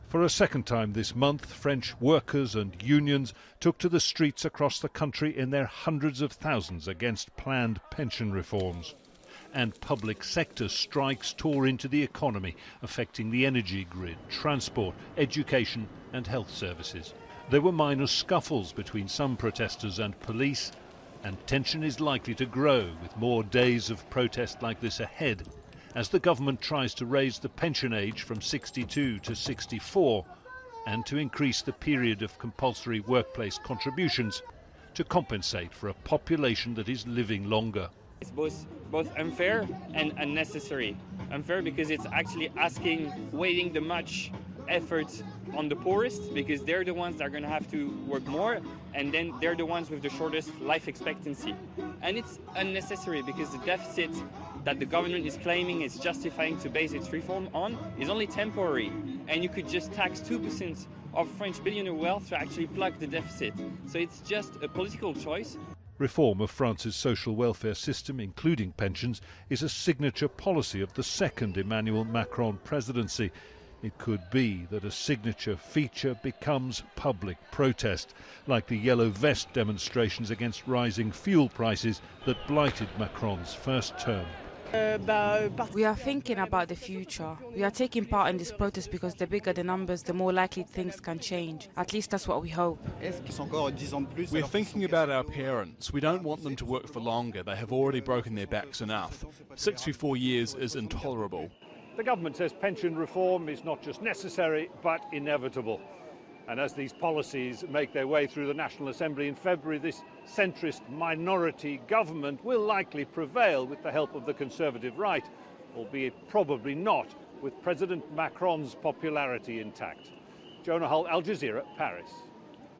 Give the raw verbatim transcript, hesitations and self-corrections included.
For a second time this month, French workers and unions took to the streets across the country in their hundreds of thousands against planned pension reforms. And public sector strikes tore into the economy, affecting the energy grid, transport, education and health services. There were minor scuffles between some protesters and police, and tension is likely to grow with more days of protest like this ahead, as the government tries to raise the pension age from sixty-two to sixty-four and to increase the period of compulsory workplace contributions to compensate for a population that is living longer. It's both, both unfair and unnecessary. Unfair because it's actually asking, weighing the much effort on the poorest, because they're the ones that are going to have to work more, and then they're the ones with the shortest life expectancy. And it's unnecessary because the deficit that the government is claiming is justifying to base its reform on is only temporary, and you could just tax two percent of French billionaire wealth to actually plug the deficit. So it's just a political choice. Reform of France's social welfare system, including pensions, is a signature policy of the second Emmanuel Macron presidency. It could be that a signature feature becomes public protest, like the Yellow Vest demonstrations against rising fuel prices that blighted Macron's first term. We are thinking about the future. We are taking part in this protest because the bigger the numbers, the more likely things can change. At least that's what we hope. We're thinking about our parents. We don't want them to work for longer. They have already broken their backs enough. sixty-four years is intolerable. The government says pension reform is not just necessary but inevitable. And as these policies make their way through the National Assembly in February, this centrist minority government will likely prevail with the help of the Conservative right, albeit probably not with President Macron's popularity intact. Jonah Hull, Al Jazeera, Paris.